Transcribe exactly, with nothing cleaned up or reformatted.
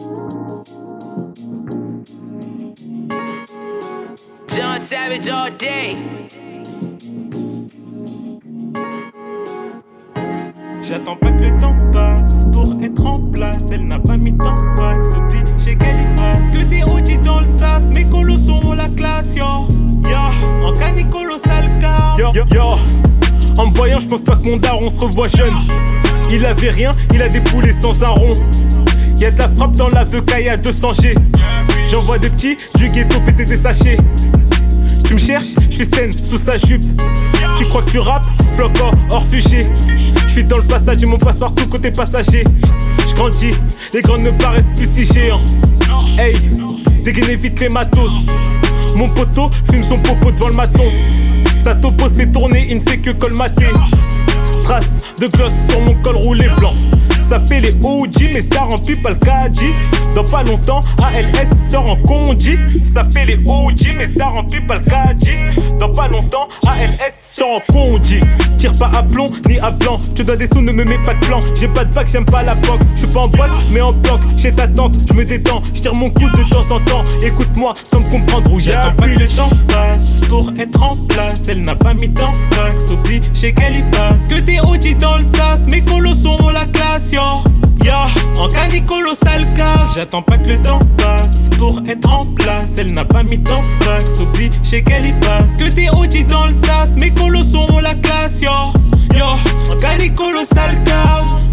John Savage all day. J'attends pas que le temps passe pour être en place. Elle n'a pas mis tant de wax, obligé qu'elle y passe. Que des O G dans le sas, mes colos sont la classe, yo. Yo, en canicolo sale car. Yo, yo, yo. En me voyant, j'pense pas que mon daron se revoit jeune. Il avait rien, il a des poulets sans un rond. Y'a de la frappe dans la V K, y'a deux cents G. J'envoie des petits du ghetto péter des sachets. Tu me cherches, j'suis Sten sous sa jupe. Tu crois que tu rappes, flocon hors sujet. J'suis dans le passage et mon passe partout côté passager. J'grandis, les grands ne paraissent plus si géants. Hey, dégainez vite les matos. Mon poteau fume son popo devant le maton. Sa topo se fait tourner, il ne fait que colmater. Trace de gloss sur mon col roulé blanc. Ça fait les O G mais ça remplit pas le K G. Dans pas longtemps, A L S sort en condi. Ça fait les O G mais ça remplit pas le K G. Dans pas longtemps, A L S sort en condi. Tire pas à plomb ni à blanc. Tu dois des sous, ne me mets pas de plan. J'ai pas de bac, j'aime pas la banque. J'suis pas en boîte mais en planque. Chez ta tante, j'me détends. J'tire mon coup de temps en temps. Écoute-moi sans me comprendre où j'ai. J'attends pas que le temps passe pour être en place. Elle n'a pas mis tant d'axe, obligé qu'elle y passe. Que des O G dans le sas, mes colos sont la classe, yo. Yo, en canicolo sale car. J'attends pas que le temps passe pour être en place. Elle n'a pas mis tant d'axe, obligé qu'elle y passe. Que des O G dans le sas, mes colos sont la classe, yo. Yo, en canicolo sale car.